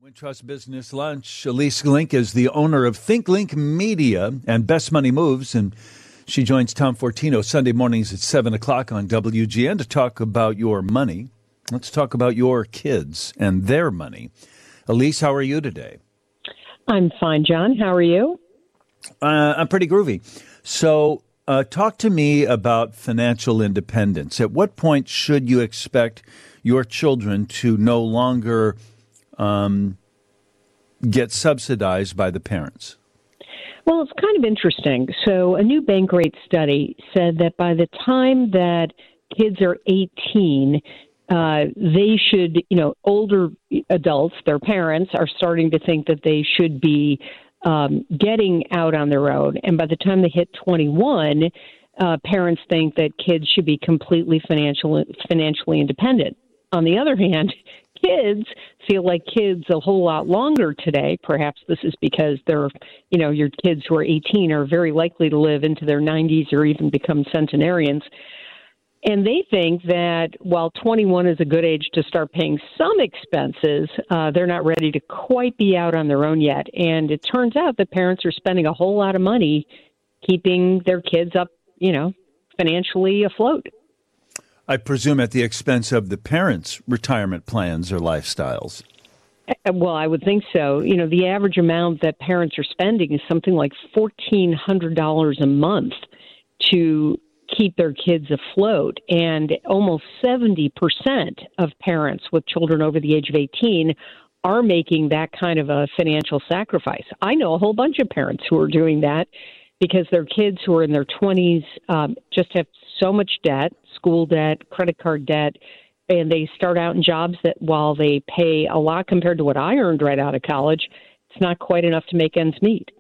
Trust Business Lunch. Elise Link is the owner of ThinkLink Media and Best Money Moves, and she joins Tom Fortino Sunday mornings at 7 o'clock on WGN to talk about your money. Let's talk about your kids and their money. Elise, how are you today? I'm fine, John. How are you? I'm pretty groovy. So talk to me about financial independence. At what point should you expect your children to no longer get subsidized by the parents? Well, it's kind of interesting. So a new Bankrate study said that by the time that kids are 18, they should, older adults, their parents, are starting to think that they should be getting out on their own. And by the time they hit 21, parents think that kids should be completely financially independent. On the other hand, kids feel like kids a whole lot longer today. Perhaps this is because they're, your kids who are 18 are very likely to live into their 90s or even become centenarians. And they think that while 21 is a good age to start paying some expenses, they're not ready to quite be out on their own yet. And it turns out that parents are spending a whole lot of money keeping their kids up, financially afloat. I presume at the expense of the parents' retirement plans or lifestyles. Well, I would think so. The average amount that parents are spending is something like $1,400 a month to keep their kids afloat. And almost 70% of parents with children over the age of 18 are making that kind of a financial sacrifice. I know a whole bunch of parents who are doing that because their kids who are in their 20s just have so much debt, school debt, credit card debt, and they start out in jobs that while they pay a lot compared to what I earned right out of college, it's not quite enough to make ends meet.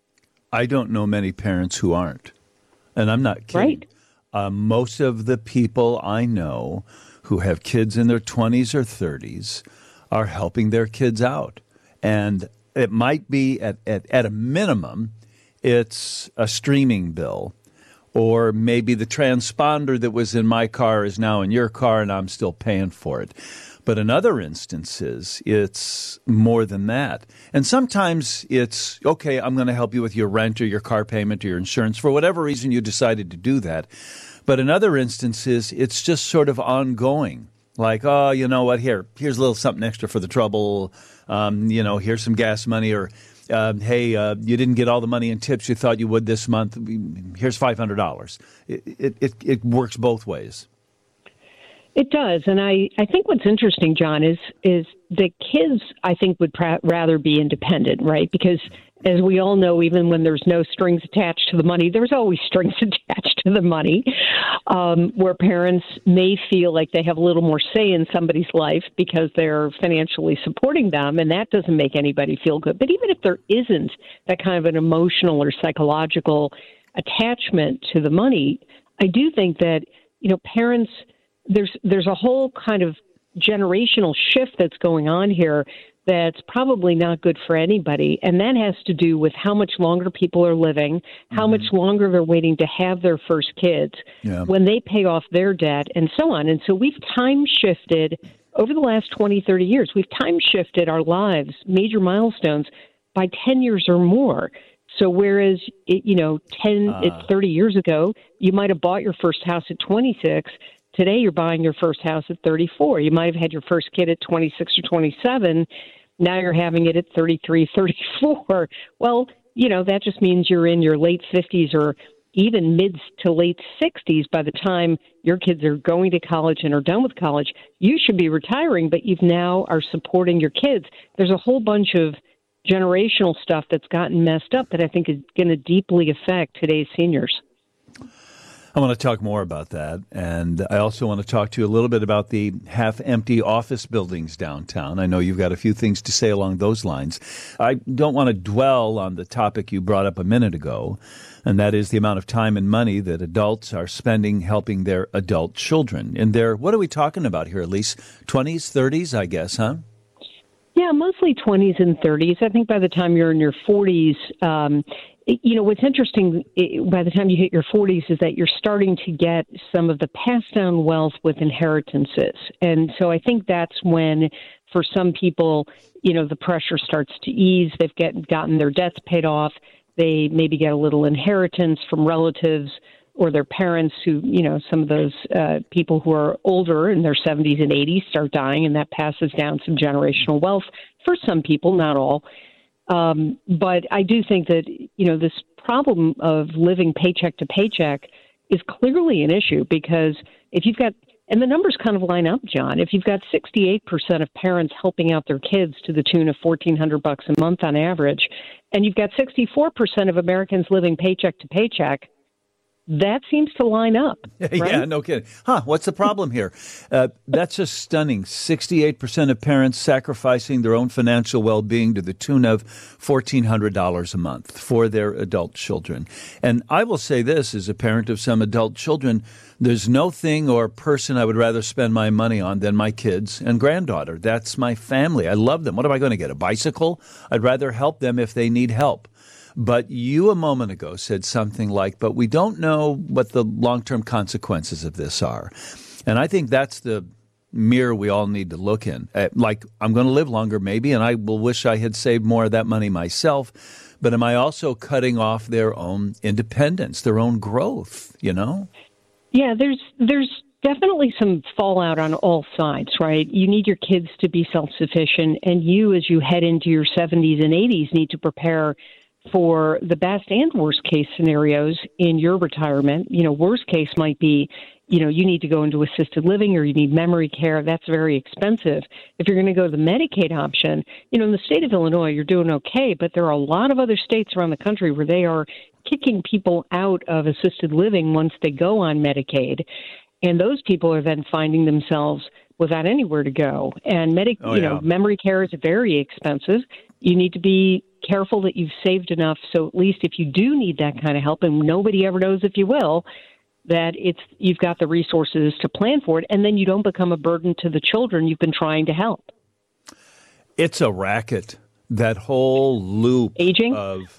I don't know many parents who aren't, and I'm not kidding. Right. Most of the people I know who have kids in their 20s or 30s are helping their kids out. And it might be, at a minimum, it's a streaming bill. Or maybe the transponder that was in my car is now in your car and I'm still paying for it. But in other instances, it's more than that. And sometimes it's, okay, I'm going to help you with your rent or your car payment or your insurance for whatever reason you decided to do that. But in other instances, it's just sort of ongoing. Like, oh, you know what, here's a little something extra for the trouble. Here's some gas money, or hey, you didn't get all the money in tips you thought you would this month. Here's $500. It works both ways. It does. And I think what's interesting, John, is that kids, I think, would rather be independent, right? Because as we all know, even when there's no strings attached to the money, there's always strings attached to the money, where parents may feel like they have a little more say in somebody's life because they're financially supporting them, and that doesn't make anybody feel good. But even if there isn't that kind of an emotional or psychological attachment to the money, I do think that, parents, there's a whole kind of generational shift that's going on here that's probably not good for anybody. And that has to do with how much longer people are living, how much longer they're waiting to have their first kids, when they pay off their debt, and so on. And so we've time shifted over the last 20, 30 years. We've time shifted our lives, major milestones, by 10 years or more. So whereas, 30 years ago, you might have bought your first house at 26, today you're buying your first house at 34. You might have had your first kid at 26 or 27. Now you're having it at 33, 34. Well, that just means you're in your late 50s or even mid to late 60s by the time your kids are going to college and are done with college. You should be retiring, but you now are supporting your kids. There's a whole bunch of generational stuff that's gotten messed up that I think is going to deeply affect today's seniors. I want to talk more about that, and I also want to talk to you a little bit about the half-empty office buildings downtown. I know you've got a few things to say along those lines. I don't want to dwell on the topic you brought up a minute ago, and that is the amount of time and money that adults are spending helping their adult children. And what are we talking about here, Elise? 20s, 30s, I guess, huh? Yeah, mostly 20s and 30s. I think by the time you're in your 40s, what's interesting by the time you hit your 40s is that you're starting to get some of the passed down wealth with inheritances. And so I think that's when For some people, the pressure starts to ease. They've gotten their debts paid off. They maybe get a little inheritance from relatives or their parents who, some of those people who are older in their 70s and 80s start dying, and that passes down some generational wealth for some people, not all. But I do think that, this problem of living paycheck to paycheck is clearly an issue, because if you've got, and the numbers kind of line up, John, if you've got 68% of parents helping out their kids to the tune of $1,400 a month on average, and you've got 64% of Americans living paycheck to paycheck, that seems to line up. Right? Yeah, no kidding. What's the problem here? That's just stunning. 68% of parents sacrificing their own financial well-being to the tune of $1,400 a month for their adult children. And I will say this, as a parent of some adult children, there's no thing or person I would rather spend my money on than my kids and granddaughter. That's my family. I love them. What am I going to get, a bicycle? I'd rather help them if they need help. But you a moment ago said something like, but we don't know what the long-term consequences of this are. And I think that's the mirror we all need to look in. Like, I'm going to live longer maybe, and I will wish I had saved more of that money myself. But am I also cutting off their own independence, their own growth, Yeah, there's definitely some fallout on all sides, right? You need your kids to be self-sufficient, and you, as you head into your 70s and 80s, need to prepare for the best and worst case scenarios in your retirement. Worst case might be, you need to go into assisted living or you need memory care. That's very expensive. If you're going to go to the Medicaid option, in the state of Illinois, you're doing okay, but there are a lot of other states around the country where they are kicking people out of assisted living once they go on Medicaid. And those people are then finding themselves without anywhere to go. And memory care is very expensive. You need to be careful that you've saved enough, so at least if you do need that kind of help, and nobody ever knows if you will, that you've got the resources to plan for it, and then you don't become a burden to the children you've been trying to help. It's a racket, that whole loop aging of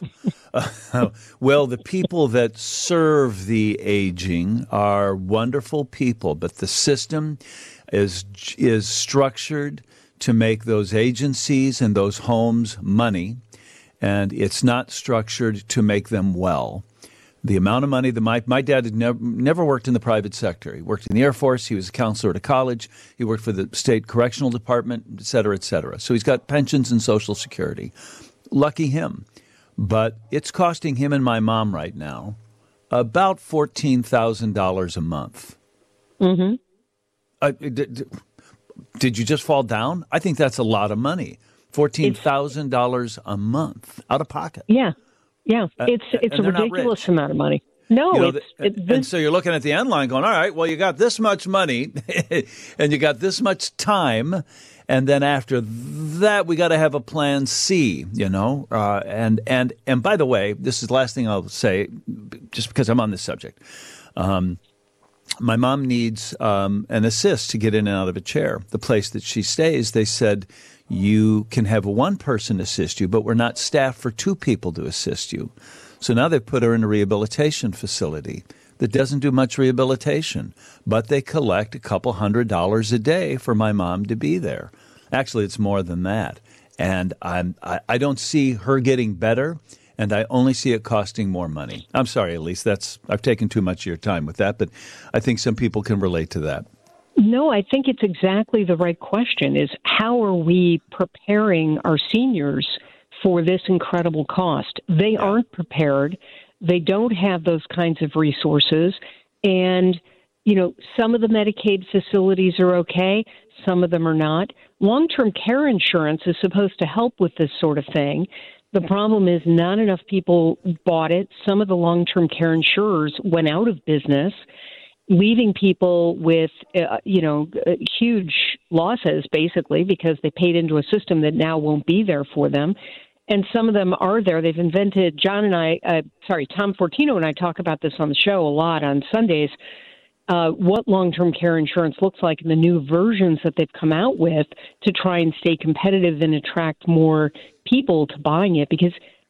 the people that serve the aging are wonderful people, but the system is structured to make those agencies and those homes money, and it's not structured to make them well. The amount of money that my dad had never worked in the private sector. He worked in the Air Force. He was a counselor at a college. He worked for the state correctional department, et cetera, et cetera. So he's got pensions and Social Security. Lucky him. But it's costing him and my mom right now about $14,000 a month. Mm-hmm. Did you just fall down? I think that's a lot of money. $14,000 a month out of pocket. Yeah. Yeah. It's a ridiculous amount of money. No, and so you're looking at the end line going, all right, well, you got this much money and you got this much time. And then after that, we got to have a plan C, and by the way, this is the last thing I'll say, just because I'm on this subject. My mom needs an assist to get in and out of a chair. The place that she stays, they said, you can have one person assist you, but we're not staffed for two people to assist you. So now they put her in a rehabilitation facility that doesn't do much rehabilitation, but they collect a couple $100 a day for my mom to be there. Actually, it's more than that. And I don't see her getting better, and I only see it costing more money. I'm sorry, Elise, I've taken too much of your time with that, but I think some people can relate to that. No, I think it's exactly the right question, is how are we preparing our seniors for this incredible cost? They aren't prepared. They don't have those kinds of resources. And, some of the Medicaid facilities are okay. Some of them are not. Long-term care insurance is supposed to help with this sort of thing. The problem is not enough people bought it. Some of the long-term care insurers went out of business, leaving people with, huge losses, basically, because they paid into a system that now won't be there for them. And some of them are there. They've invented, Tom Fortino and I talk about this on the show a lot on Sundays, what long-term care insurance looks like in the new versions that they've come out with to try and stay competitive and attract more people to buying it. Because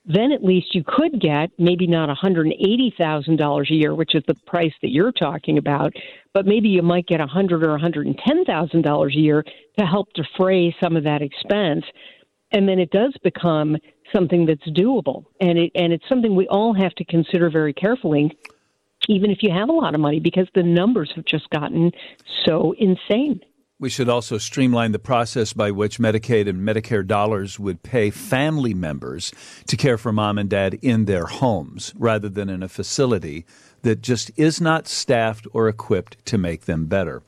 then at least you could get maybe not $180,000 a year, which is the price that you're talking about, but maybe you might get $100,000 or $110,000 a year to help defray some of that expense. And then it does become something that's doable. And it's something we all have to consider very carefully, even if you have a lot of money, because the numbers have just gotten so insane. We should also streamline the process by which Medicaid and Medicare dollars would pay family members to care for mom and dad in their homes rather than in a facility that just is not staffed or equipped to make them better.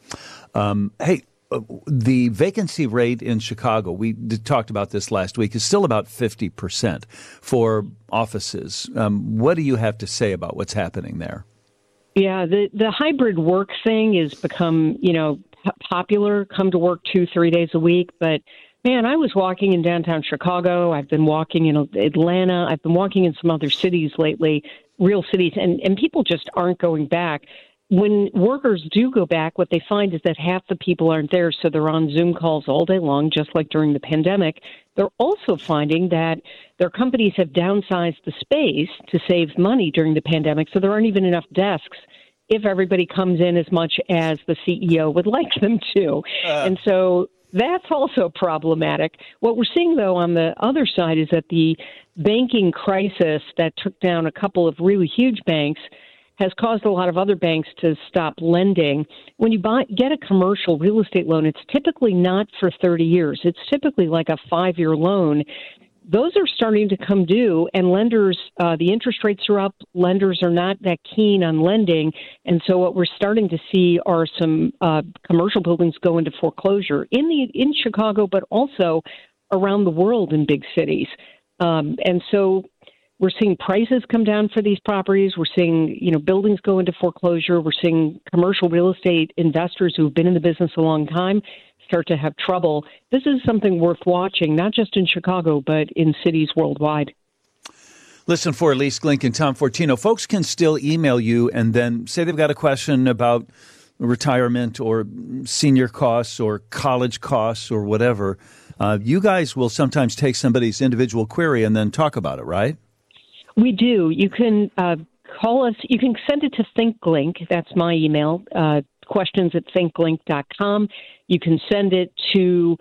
The vacancy rate in Chicago, we talked about this last week, is still about 50% for offices. What do you have to say about what's happening there? Yeah, the hybrid work thing has become, popular, come to work 2-3 days a week. But, man, I was walking in downtown Chicago. I've been walking in Atlanta. I've been walking in some other cities lately, real cities, and people just aren't going back. When workers do go back, what they find is that half the people aren't there, so they're on Zoom calls all day long, just like during the pandemic. They're also finding that their companies have downsized the space to save money during the pandemic, so there aren't even enough desks if everybody comes in as much as the CEO would like them to. And so that's also problematic. What we're seeing, though, on the other side is that the banking crisis that took down a couple of really huge banks has caused a lot of other banks to stop lending. When you get a commercial real estate loan, it's typically not for 30 years. It's typically like a 5-year loan. Those are starting to come due, and lenders, the interest rates are up. Lenders are not that keen on lending. And so what we're starting to see are some commercial buildings go into foreclosure in Chicago, but also around the world in big cities. And so we're seeing prices come down for these properties. We're seeing, buildings go into foreclosure. We're seeing commercial real estate investors who've been in the business a long time start to have trouble. This is something worth watching, not just in Chicago, but in cities worldwide. Listen, for Ilyce Glink and Tom Fortino, folks can still email you and then say they've got a question about retirement or senior costs or college costs or whatever. You guys will sometimes take somebody's individual query and then talk about it, right? We do. You can call us. You can send it to ThinkGlink. That's my email, questions@thinkglink.com. You can send it to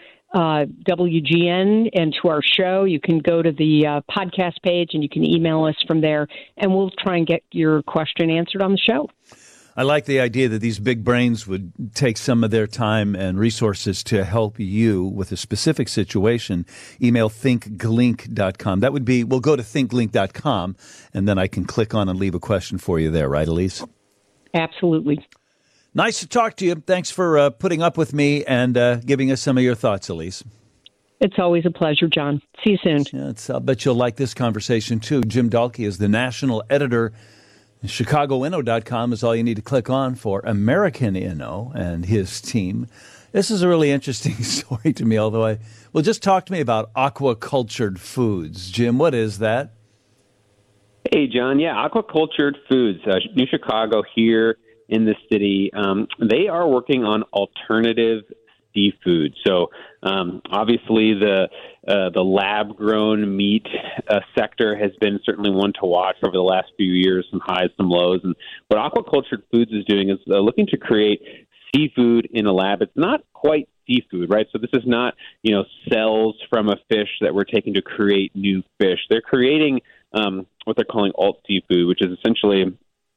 WGN and to our show. You can go to the podcast page and you can email us from there, and we'll try and get your question answered on the show. I like the idea that these big brains would take some of their time and resources to help you with a specific situation. Email thinkglink.com. That would be, we'll go to thinkglink.com, and then I can click on and leave a question for you there, right, Ilyce? Absolutely. Nice to talk to you. Thanks for putting up with me and giving us some of your thoughts, Ilyce. It's always a pleasure, John. See you soon. Yeah, I'll bet you'll like this conversation, too. Jim Dahlke is the national editor. ChicagoInno.com is all you need to click on for American Inno and his team. This is a really interesting story to me, although just talk to me about aquacultured foods. Jim, what is that? Hey, John. Yeah, aquacultured foods. New Chicago here in the city. They are working on alternative seafood. So obviously the lab-grown meat sector has been certainly one to watch over the last few years, some highs, some lows. And what Aquacultured Foods is doing is looking to create seafood in a lab. It's not quite seafood, right? So this is not, cells from a fish that we're taking to create new fish. They're creating what they're calling alt seafood, which is essentially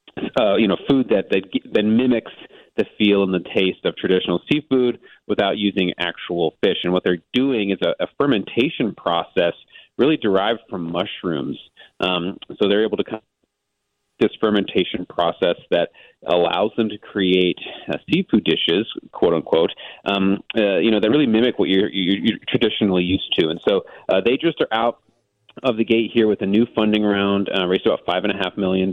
food that mimics the feel and the taste of traditional seafood without using actual fish. And what they're doing is a fermentation process really derived from mushrooms. So they're able to come this fermentation process that allows them to create seafood dishes, quote unquote, that really mimic what you're traditionally used to. And so they just are out of the gate here with a new funding round, raised about $5.5 million.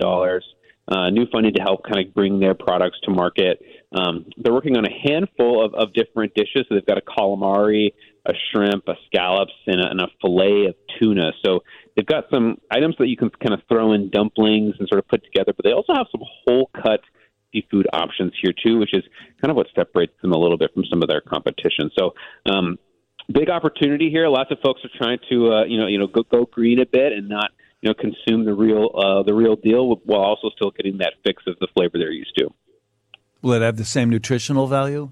New funding to help kind of bring their products to market. They're working on a handful of different dishes. So they've got a calamari, a shrimp, a scallops, and a fillet of tuna. So they've got some items that you can kind of throw in dumplings and sort of put together, but they also have some whole-cut seafood options here too, which is kind of what separates them a little bit from some of their competition. So big opportunity here. Lots of folks are trying to, go green a bit and not consume the real deal while also still getting that fix of the flavor they're used to. Will it have the same nutritional value?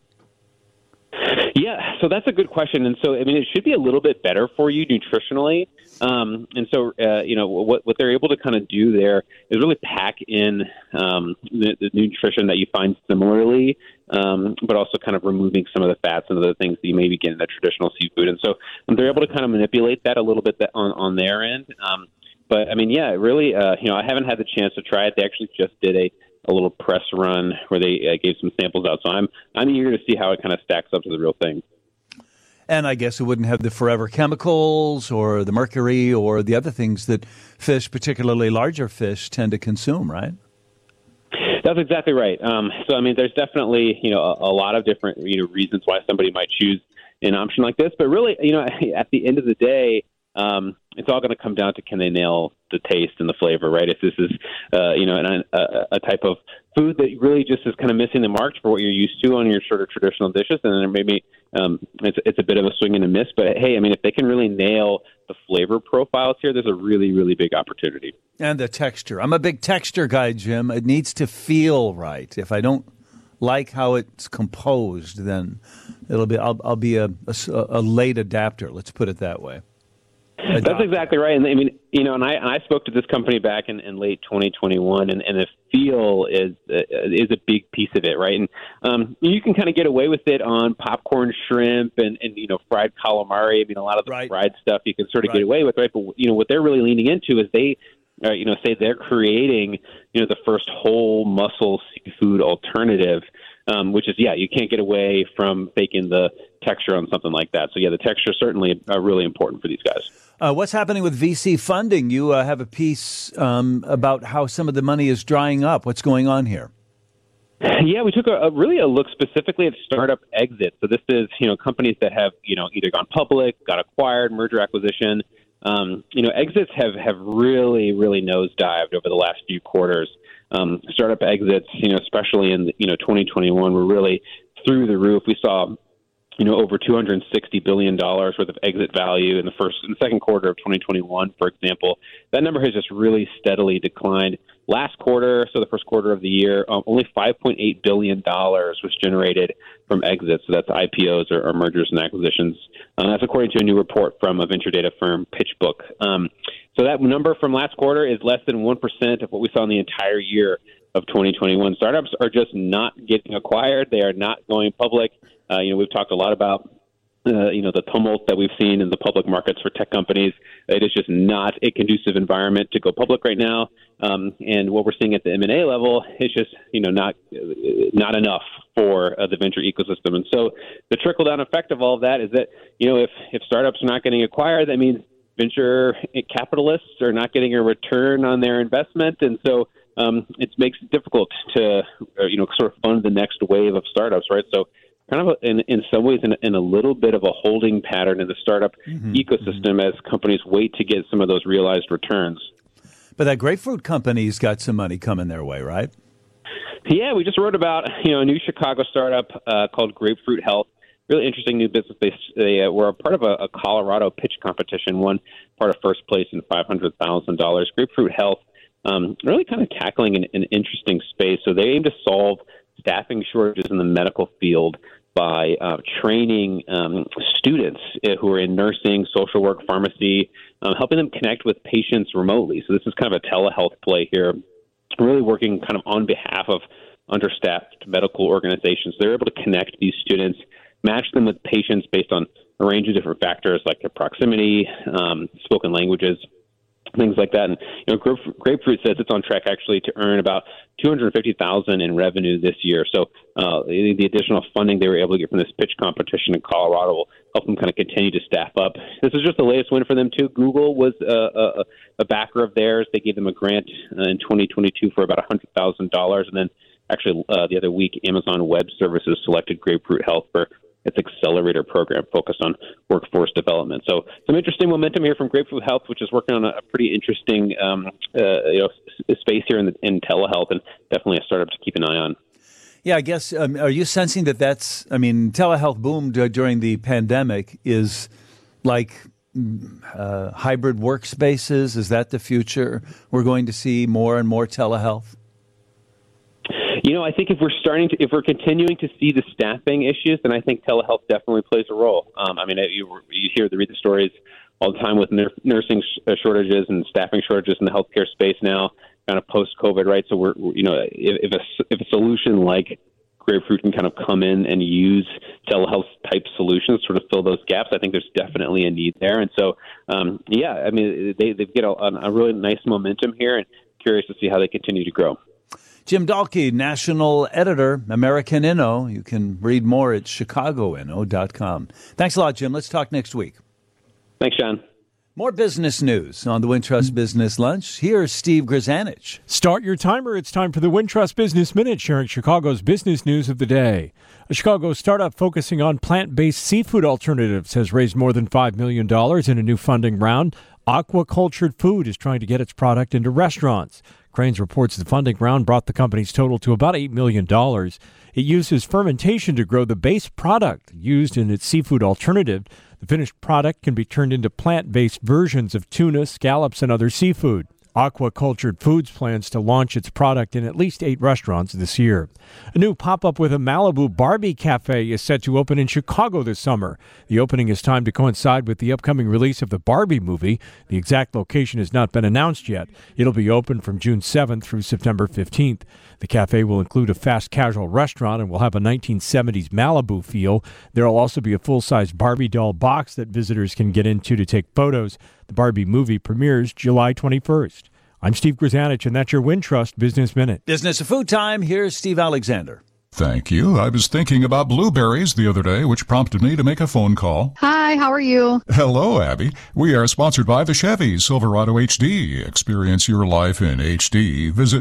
Yeah, so that's a good question. And so, I mean, it should be a little bit better for you nutritionally. And so, what they're able to kind of do there is really pack in the nutrition that you find similarly, but also kind of removing some of the fats and other things that you maybe get in the traditional seafood. And so they're able to kind of manipulate that a little bit on their end. But, I mean, yeah, really, I haven't had the chance to try it. They actually just did a little press run where they gave some samples out. So I'm eager to see how it kind of stacks up to the real thing. And I guess it wouldn't have the forever chemicals or the mercury or the other things that fish, particularly larger fish, tend to consume, right? That's exactly right. So, I mean, there's definitely, a lot of different, reasons why somebody might choose an option like this. But really, at the end of the day, it's all going to come down to can they nail the taste and the flavor, right? If this is, a type of food that really just is kind of missing the mark for what you're used to on your sort of traditional dishes, and then maybe it's a bit of a swing and a miss. But hey, I mean, if they can really nail the flavor profiles here, there's a really, really big opportunity. And the texture. I'm a big texture guy, Jim. It needs to feel right. If I don't like how it's composed, then I'll be a late adapter. Let's put it that way. That's exactly right. And I mean, and I spoke to this company back in late 2021, and the feel is a big piece of it, right? And you can kind of get away with it on popcorn shrimp and fried calamari. I mean, a lot of the fried stuff you can sort of get away with, right? But what they're really leaning into is they say they're creating the first whole muscle seafood alternative. Which is, you can't get away from faking the texture on something like that. So, the texture is certainly really important for these guys. What's happening with VC funding? You have a piece about how some of the money is drying up. What's going on here? Yeah, we took a look specifically at startup exits. So this is, companies that have, either gone public, got acquired, merger acquisition. Exits have really, really nosedived over the last few quarters. Startup exits, especially in 2021, were really through the roof. We saw, over $260 billion worth of exit value in the second quarter of 2021, for example. That number has just really steadily declined. Last quarter, so the first quarter of the year, only $5.8 billion was generated from exits. So that's IPOs or mergers and acquisitions. That's according to a new report from a venture data firm, PitchBook. So that number from last quarter is less than 1% of what we saw in the entire year of 2021. Startups are just not getting acquired. They are not going public. We've talked a lot about the tumult that we've seen in the public markets for tech companies. It is just not a conducive environment to go public right now. And what we're seeing at the M&A level is just, not enough for the venture ecosystem. And so the trickle-down effect of all of that is that, if startups are not getting acquired, that means venture capitalists are not getting a return on their investment. And so it makes it difficult to, sort of fund the next wave of startups, right? So kind of in some ways in a little bit of a holding pattern in the startup ecosystem as companies wait to get some of those realized returns. But that grapefruit company's got some money coming their way, right? Yeah, we just wrote about a new Chicago startup called Grapefruit Health. Really interesting new business. They were a part of a Colorado pitch competition, won part of first place in $500,000. Grapefruit Health, really kind of tackling an interesting space. So they aim to solve staffing shortages in the medical field by training students who are in nursing, social work, pharmacy, helping them connect with patients remotely. So this is kind of a telehealth play here, really working kind of on behalf of understaffed medical organizations. They're able to connect these students, match them with patients based on a range of different factors like their proximity, spoken languages, things like that. And Grapefruit says it's on track actually to earn about $250,000 in revenue this year. So the additional funding they were able to get from this pitch competition in Colorado will help them kind of continue to staff up. This is just the latest win for them too. Google was a backer of theirs. They gave them a grant in 2022 for about $100,000, and then actually the other week, Amazon Web Services selected Grapefruit Health for its accelerator program focused on workforce development. So some interesting momentum here from Grapefruit Health, which is working on a pretty interesting space here in telehealth, and definitely a startup to keep an eye on. Yeah, I guess, are you sensing telehealth boomed during the pandemic is like hybrid workspaces? Is that the future? We're going to see more and more telehealth? I think if we're continuing to see the staffing issues, then I think telehealth definitely plays a role. You read the stories all the time with nursing shortages and staffing shortages in the healthcare space now, kind of post-COVID, right? So if a solution like Grapefruit can kind of come in and use telehealth type solutions, sort of fill those gaps, I think there's definitely a need there. And so, they've got a really nice momentum here, and curious to see how they continue to grow. Jim Dahlke, national editor, American Inno. You can read more at chicagoinno.com. Thanks a lot, Jim. Let's talk next week. Thanks, John. More business news on the Wintrust Business Lunch. Here's Steve Grzanich. Start your timer. It's time for the Wintrust Business Minute, sharing Chicago's business news of the day. A Chicago startup focusing on plant-based seafood alternatives has raised more than $5 million in a new funding round. Aquacultured Food is trying to get its product into restaurants. Cranes reports the funding round brought the company's total to about $8 million. It uses fermentation to grow the base product used in its seafood alternative. The finished product can be turned into plant-based versions of tuna, scallops, and other seafood. Aquacultured Foods plans to launch its product in at least 8 restaurants this year. A new pop-up with a Malibu Barbie cafe is set to open in Chicago this summer. The opening is timed to coincide with the upcoming release of the Barbie movie. The exact location has not been announced yet. It'll be open from June 7th through September 15th. The cafe will include a fast casual restaurant and will have a 1970s Malibu feel. There will also be a full-size Barbie doll box that visitors can get into to take photos. The Barbie movie premieres July 21st. I'm Steve Grzanich, and that's your Wintrust Business Minute. Business of Food Time. Here's Steve Alexander. Thank you. I was thinking about blueberries the other day, which prompted me to make a phone call. Hi, how are you? Hello, Abby. We are sponsored by the Chevy Silverado HD. Experience your life in HD. Visit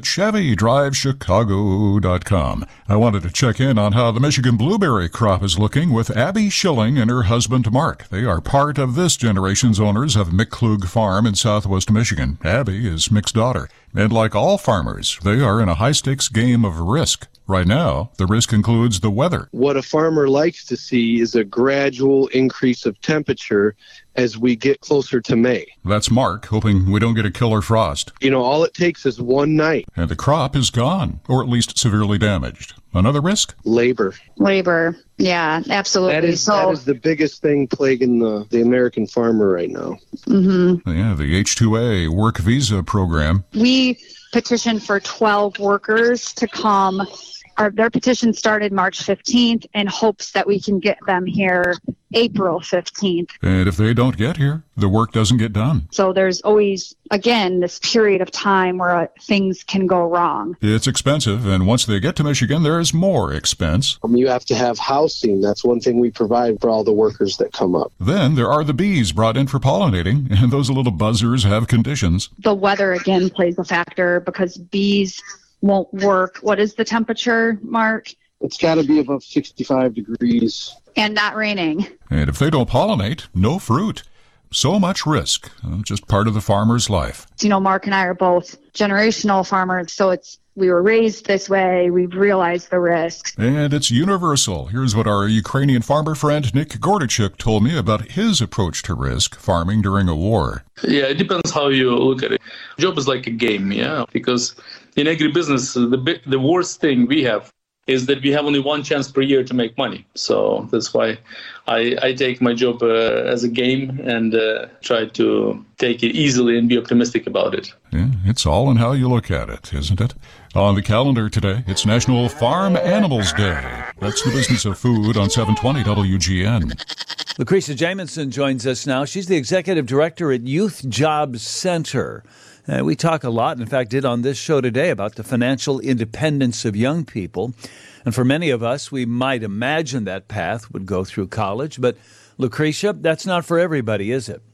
ChevyDriveChicago.com. I wanted to check in on how the Michigan blueberry crop is looking with Abby Schilling and her husband, Mark. They are part of this generation's owners of McClug Farm in southwest Michigan. Abby is Mick's daughter. And like all farmers, they are in a high-stakes game of risk. Right now, the risk includes the weather. What a farmer likes to see is a gradual increase of temperature as we get closer to May. That's Mark, hoping we don't get a killer frost. All it takes is one night. And the crop is gone, or at least severely damaged. Another risk? Labor. Yeah, absolutely. That is the biggest thing plaguing the American farmer right now. Mm-hmm. Yeah, the H-2A work visa program. We petitioned for 12 workers to come. Their petition started March 15th in hopes that we can get them here April 15th. And if they don't get here, the work doesn't get done. So there's always, again, this period of time where things can go wrong. It's expensive, and once they get to Michigan, there's more expense. You have to have housing. That's one thing we provide for all the workers that come up. Then there are the bees brought in for pollinating, and those little buzzers have conditions. The weather, again, plays a factor because bees won't work. What is the temperature, Mark? It's got to be above 65 degrees. And not raining. And if they don't pollinate, no fruit. So much risk, just part of the farmer's life. Mark and I are both generational farmers, so we were raised this way. We've realized the risks. And it's universal. Here's what our Ukrainian farmer friend Nick Gordichuk told me about his approach to risk farming during a war. Yeah, it depends how you look at it. Job is like a game, because in agribusiness, the worst thing we have is that we have only one chance per year to make money. So that's why I take my job as a game and try to take it easily and be optimistic about it. Yeah, it's all in how you look at it, isn't it? On the calendar today, it's National Farm Animals Day. That's the business of food on 720 WGN. Lucretia Jamison joins us now. She's the executive director at Youth Jobs Center. We talk a lot, in fact, did on this show today about the financial independence of young people. And for many of us, we might imagine that path would go through college. But, Lucretia, that's not for everybody, is it?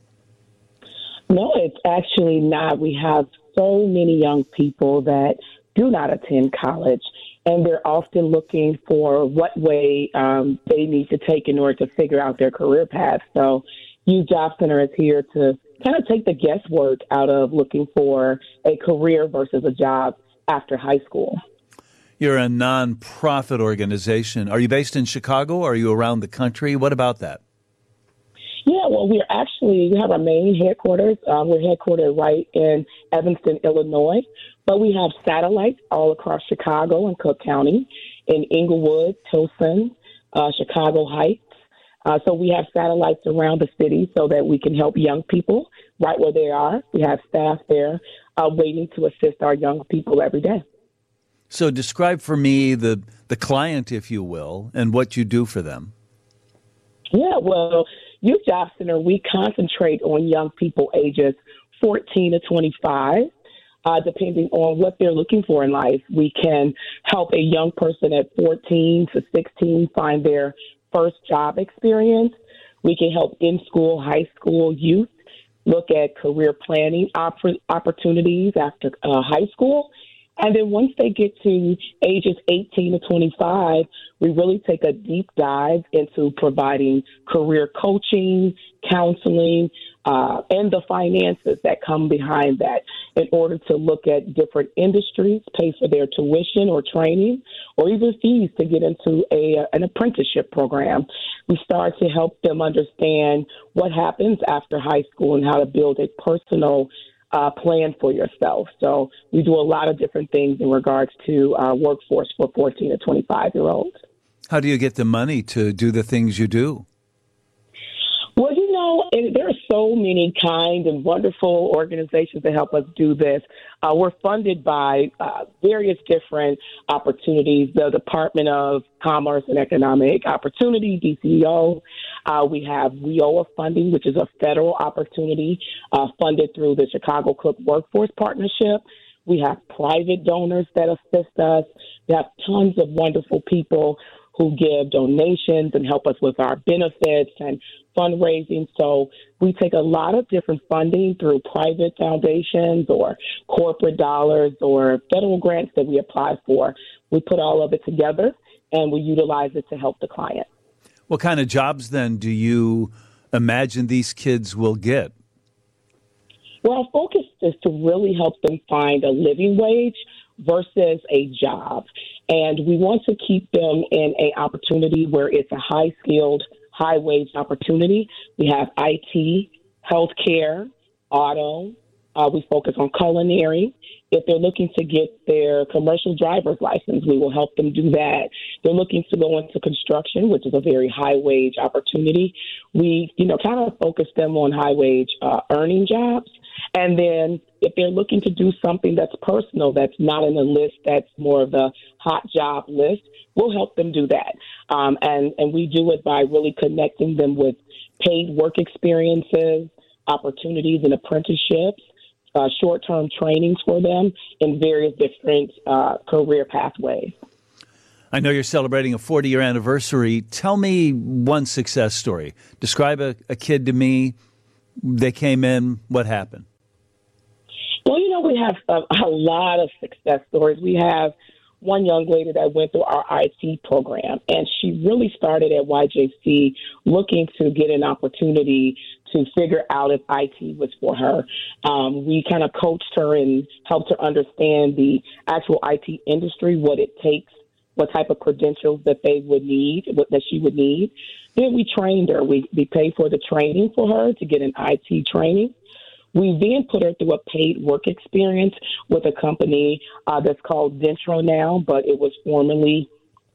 No, it's actually not. We have so many young people that do not attend college, and they're often looking for what way they need to take in order to figure out their career path. So Youth Job Center is here to kind of take the guesswork out of looking for a career versus a job after high school. You're a nonprofit organization. Are you based in Chicago? Or are you around the country? What about that? Yeah, well, we have our main headquarters. We're headquartered right in Evanston, Illinois, but we have satellites all across Chicago and Cook County, in Inglewood, Tilson, Chicago Heights. So we have satellites around the city so that we can help young people right where they are. We have staff there waiting to assist our young people every day. So describe for me the client, if you will, and what you do for them. Yeah, well, Youth Job Center, we concentrate on young people ages 14 to 25. Depending on what they're looking for in life. We can help a young person at 14 to 16 find their first job experience. We can help in-school, high school youth look at career planning opportunities after high school. And then once they get to ages 18 to 25, we really take a deep dive into providing career coaching, counseling, and the finances that come behind that in order to look at different industries, pay for their tuition or training, or even fees to get into an apprenticeship program. We start to help them understand what happens after high school and how to build a personal plan for yourself. So we do a lot of different things in regards to workforce for 14 to 25-year-olds. How do you get the money to do the things you do? Well, and there are so many kind and wonderful organizations that help us do this. We're funded by various different opportunities, the Department of Commerce and Economic Opportunity, DCEO. We have WIOA funding, which is a federal opportunity funded through the Chicago Cook Workforce Partnership. We have private donors that assist us. We have tons of wonderful people who give donations and help us with our benefits and fundraising. So we take a lot of different funding through private foundations or corporate dollars or federal grants that we apply for. We put all of it together and we utilize it to help the client. What kind of jobs then do you imagine these kids will get? Well, our focus is to really help them find a living wage versus a job. And we want to keep them in an opportunity where it's a high-skilled, high-wage opportunity. We have IT, healthcare, auto. We focus on culinary. If they're looking to get their commercial driver's license, we will help them do that. They're looking to go into construction, which is a very high-wage opportunity. We, kind of focus them on high-wage earning jobs. And then if they're looking to do something that's personal, that's not in the list, that's more of the hot job list, we'll help them do that. And we do it by really connecting them with paid work experiences, opportunities and apprenticeships, short-term trainings for them in various different career pathways. I know you're celebrating a 40-year anniversary. Tell me one success story. Describe a kid to me. They came in. What happened? Well, we have a lot of success stories. We have one young lady that went through our IT program, and she really started at YJC looking to get an opportunity to figure out if IT was for her. We kind of coached her and helped her understand the actual IT industry, what it takes, what type of credentials that they would need, that she would need. Then we trained her. We paid for the training for her to get an IT training. We then put her through a paid work experience with a company that's called Dentro now, but it was formerly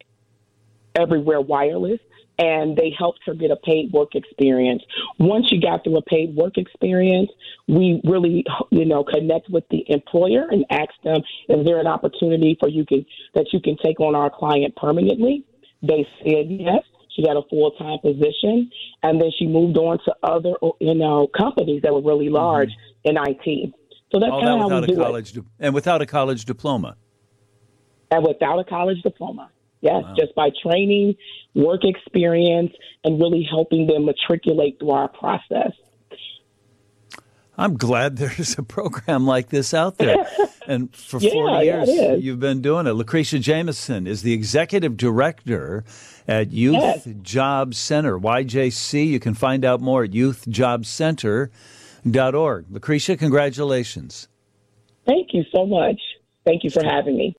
Everywhere Wireless, and they helped her get a paid work experience. Once she got through a paid work experience, we really, connect with the employer and ask them, is there an opportunity for that you can take on our client permanently? They said yes. She got a full-time position, and then she moved on to other, companies that were really large in IT. So that's kind of how we do it. And without a college diploma. And without a college diploma. Yes, wow. Just by training, work experience, and really helping them matriculate through our process. I'm glad there's a program like this out there. And for 40 years, you've been doing it. Lucretia Jameson is the executive director at Youth Job Center, YJC. You can find out more at youthjobcenter.org. Lucretia, congratulations. Thank you so much. Thank you for having me.